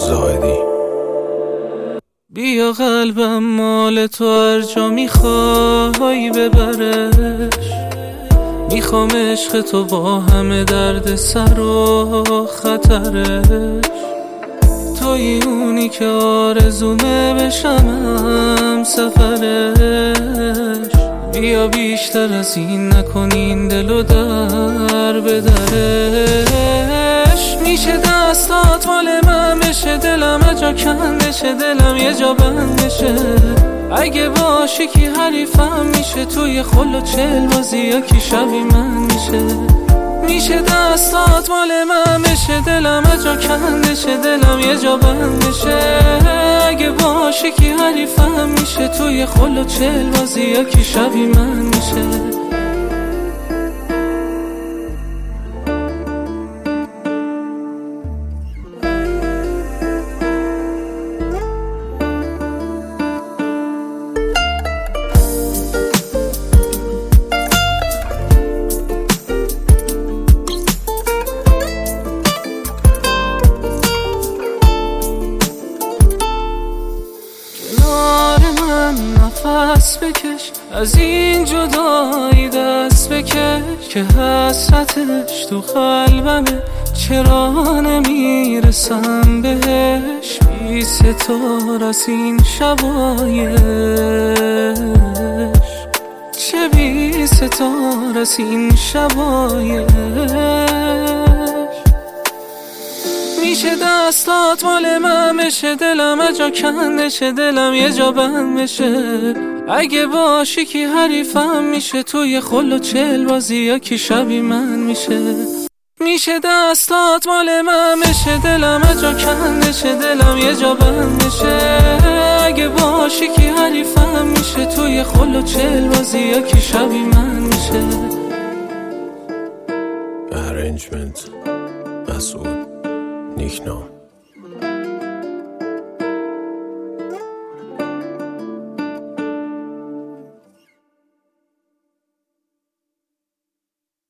زاهدی. بیا قلبم مال تو هر جا میخوای ببرش، میخوام عشق تو با همه درد سر و خطرش. توی اونی که آرزومه بشم سفرش. بیا بیشتر از این نکنین دلو در به درش. میشه دستات مال من بشه، دلم جا کندشه، دلم یه جا بندشه. اگه باشی کی حریفم میشه، توی خل و چل بازی یا کی شبی من میشه. میشه دستات مال من بشه، دلم جا کندشه، دلم یه جا بندشه. اگه باشی کی حریفم میشه، توی خل و چل بازی یا کی شبی من میشه. نفس بکش، از این جدایی دست بکش، که حسرتش تو قلبمه، چرا نمیرسم بهش. بی ستار از این شبایش، چه بی ستار از این شبایش. میشه دستات مال من بشه، دلم جا کندشه، دلم یه جا بند بشه. اگه باشی کی حریفم میشه، توی خل و چل بازی یا کی شبی من میشه. میشه دستات مال من بشه، دلم جا کندشه، دلم یه جا بند بشه. اگه باشی کی حریفم میشه، توی خل و چل بازی یا کی شبی من میشه. Arrangement مسعود نیکنام.